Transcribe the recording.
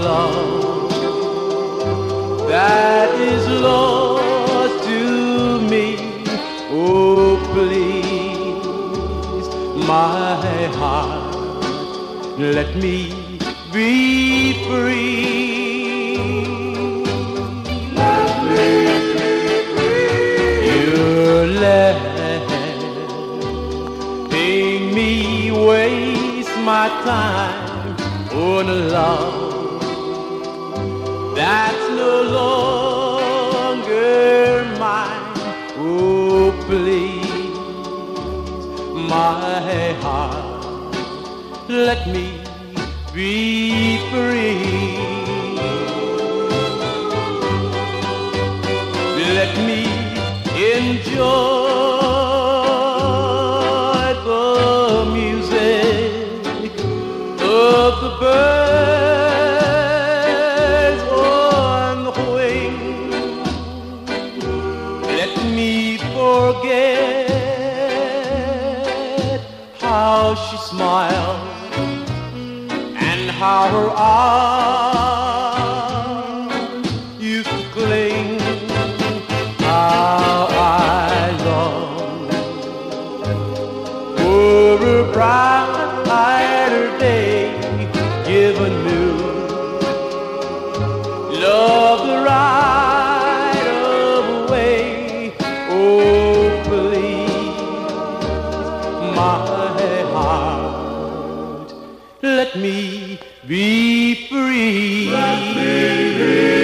love that is lost to me. Oh, please, my heart, let me be free. You're letting me waste my time on a love that's no longer mine. Oh, please, my heart, let me be free. Let me enjoy the music of the birds on the wing. Let me forget how she smiled and how her arms used to cling. How I long for a brighter day, given new love the right of way. Oh, please, my heart, let me be free. Let me be